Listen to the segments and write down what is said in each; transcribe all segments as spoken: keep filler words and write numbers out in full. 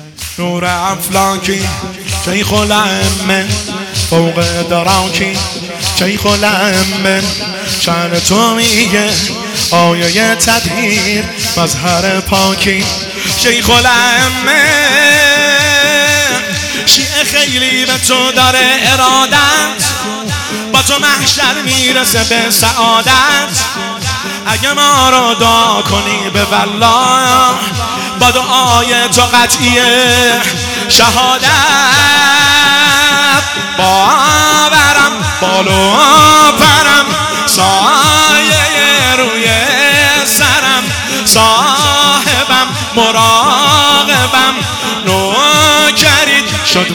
نور افلاکی شیخ الائمه فوق دراکی شیخ الائمه شأن تو میگه آیه تطهیر مظهر پاکی شیخ الائمه شیعه خیلی به تو داره ارادت با تو محشر میرسه به سعادت اگه ما رو دعا کنی به والله با دعای تو قطعی شهادت باورم بالو پرم سایه روی سرم صاحبم مراقبم نوکرید شد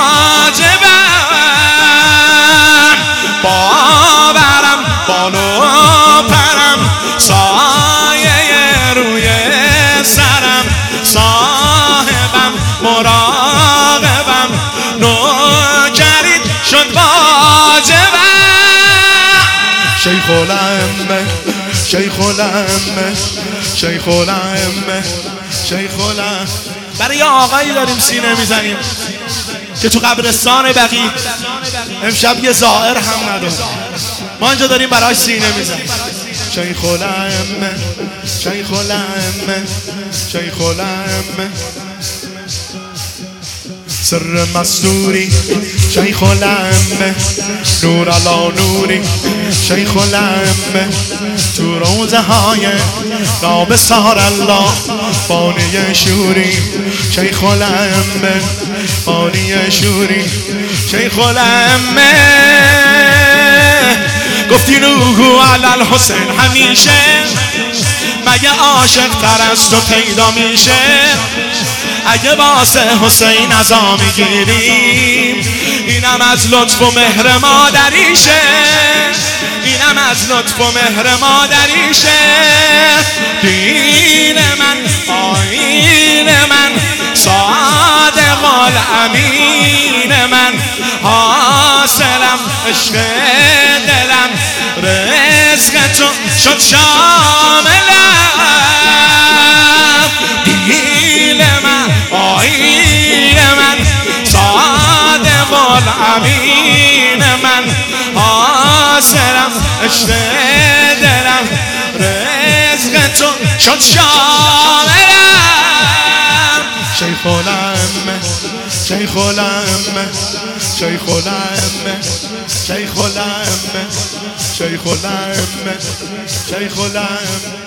واجبم باورم بالو پرم سایه روی سرم صاحبم مراقبم نوکرید شد واجبم شیخ الائمه شیخ الائمه شیخ الائمه شیخ الائمه. برای یه آقایی داریم سینه میزنیم که تو قبرستان بقیع امشب یه زائر هم نداره، ما اینجا داریم براش سینه میزنیم. شیخ الائمه شیخ الائمه شیخ الائمه سر مستوری شیخ الائمه نور علی نوری شیخ الائمه تو روزه های نابسار الله بانی شوری شیخ الائمه بانی شوری شیخ الائمه گفتی روحو علی الحسین همیشه مگه عاشق تر از تو پیدا میشه اگه واسه حسین عزا میگیریم اینم از لطف و مهر مادریشه اینم از لطف و مهر مادریشه دین من آیین من صادق الامین من حاصلم عشق دلم رزق تو شد شاملم دین من آیین من صادق الامین من حاصلم عشق دلم رزق تو شد شاملم شیخ الائمه شیخ الائمه شیخ الائمه شیخ الائمه شیخ الائمه شیخ الائمه